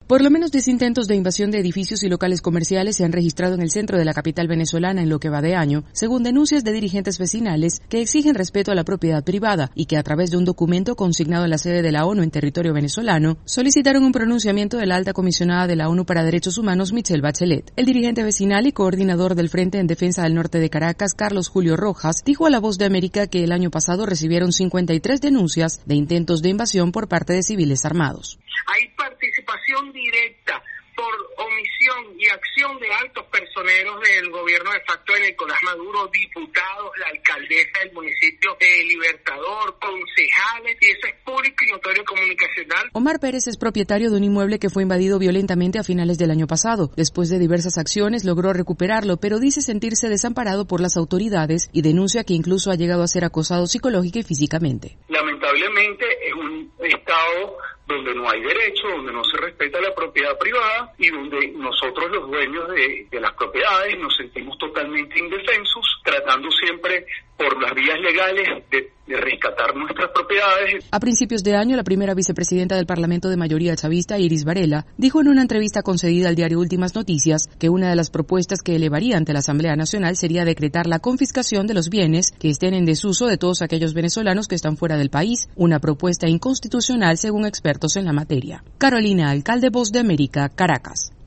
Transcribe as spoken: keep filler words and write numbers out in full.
Por lo menos diez intentos de invasión de edificios y locales comerciales se han registrado en el centro de la capital venezolana en lo que va de año, según denuncias de dirigentes vecinales que exigen respeto a la propiedad privada y que a través de un documento consignado en la sede de la ONU en territorio venezolano, solicitaron un pronunciamiento de la alta comisionada de la ONU para Derechos Humanos, Michelle Bachelet. El dirigente vecinal y coordinador del Frente en Defensa del Norte de Caracas, Carlos Julio Rojas, dijo a La Voz de América que el año pasado recibieron cincuenta y tres denuncias de intentos de invasión por parte de civiles armados. Hay participación directa por omisión y acción de altos personeros del gobierno de facto de Nicolás Maduro, diputados, la alcaldesa del municipio de Libertador, concejales, y eso es público y notorio comunicacional. Omar Pérez es propietario de un inmueble que fue invadido violentamente a finales del año pasado. Después de diversas acciones logró recuperarlo, pero dice sentirse desamparado por las autoridades y denuncia que incluso ha llegado a ser acosado psicológica y físicamente. Lamentablemente es un estado donde no hay derecho, donde no se respeta la propiedad privada y donde nosotros los dueños de, de las propiedades nos sentimos totalmente indefensos, tratando siempre por las vías legales de, de rescatar nuestras propiedades. A principios de año, la primera vicepresidenta del Parlamento de mayoría chavista, Iris Varela, dijo en una entrevista concedida al diario Últimas Noticias que una de las propuestas que elevaría ante la Asamblea Nacional sería decretar la confiscación de los bienes que estén en desuso de todos aquellos venezolanos que están fuera del país, una propuesta inconstitucional según expertos en la materia. Carolina Alcalde, Voz de América, Caracas.